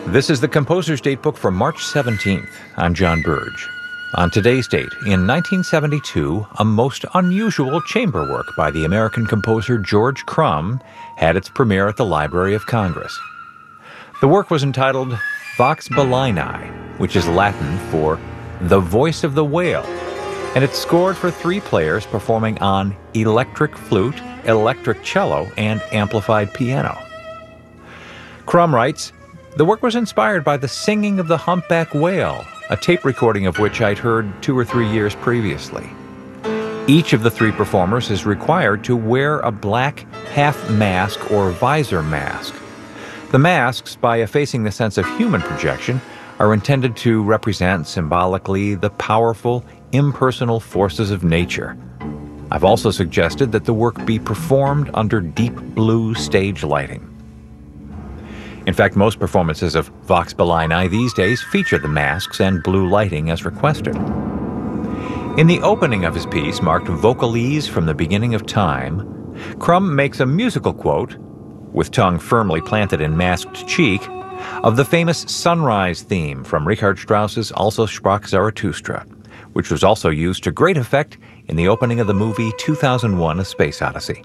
This is the Composer's Datebook for March 17th. I'm John Burge. On today's date, in 1972, a most unusual chamber work by the American composer George Crumb had its premiere at the Library of Congress. The work was entitled Vox Balaenae, which is Latin for The Voice of the Whale, and it's scored for 3 players performing on electric flute, electric cello, and amplified piano. Crumb writes, "The work was inspired by the singing of the humpback whale, a tape recording of which I'd heard 2 or 3 years previously. Each of the 3 performers is required to wear a black half mask or visor mask. The masks, by effacing the sense of human projection, are intended to represent symbolically the powerful, impersonal forces of nature. I've also suggested that the work be performed under deep blue stage lighting." In fact, most performances of Vox Balaenae these days feature the masks and blue lighting as requested. In the opening of his piece, marked Vocalese from the Beginning of Time, Crumb makes a musical quote, with tongue firmly planted in masked cheek, of the famous Sunrise theme from Richard Strauss's Also sprach Zarathustra, which was also used to great effect in the opening of the movie 2001: A Space Odyssey.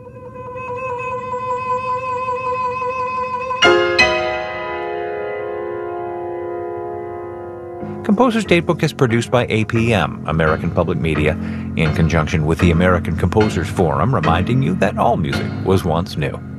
Composer's Datebook is produced by APM, American Public Media, in conjunction with the American Composers Forum, reminding you that all music was once new.